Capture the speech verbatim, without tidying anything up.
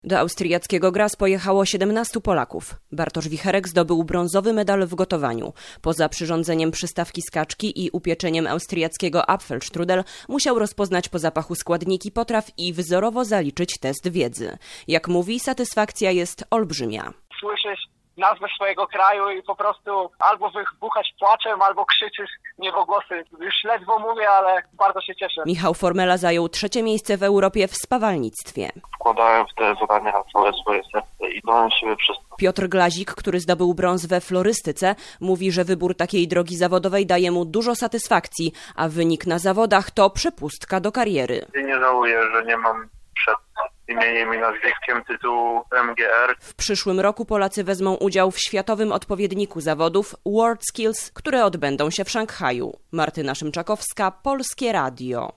Do austriackiego Graz pojechało siedemnastu Polaków. Bartosz Wicherek zdobył brązowy medal w gotowaniu. Poza przyrządzeniem przystawki z kaczki i upieczeniem austriackiego Apfelstrudel musiał rozpoznać po zapachu składniki potraw i wzorowo zaliczyć test wiedzy. Jak mówi, satysfakcja jest olbrzymia. Słyszysz nazwę swojego kraju i po prostu albo wybuchać płaczem, albo krzyczysz niebogłosy. Już ledwo mówię, ale bardzo się cieszę. Michał Formela zajął trzecie miejsce w Europie w spawalnictwie. Wkładałem w te zadania całe swoje serce i dałem siebie wszystko. Piotr Glazik, który zdobył brąz we florystyce, mówi, że wybór takiej drogi zawodowej daje mu dużo satysfakcji, a wynik na zawodach to przepustka do kariery. I nie żałuję, że nie mam przed imieniem i nazwiskiem tytułu M G R. W przyszłym roku Polacy wezmą udział w światowym odpowiedniku zawodów WorldSkills, które odbędą się w Szanghaju. Martyna Szymczakowska, Polskie Radio.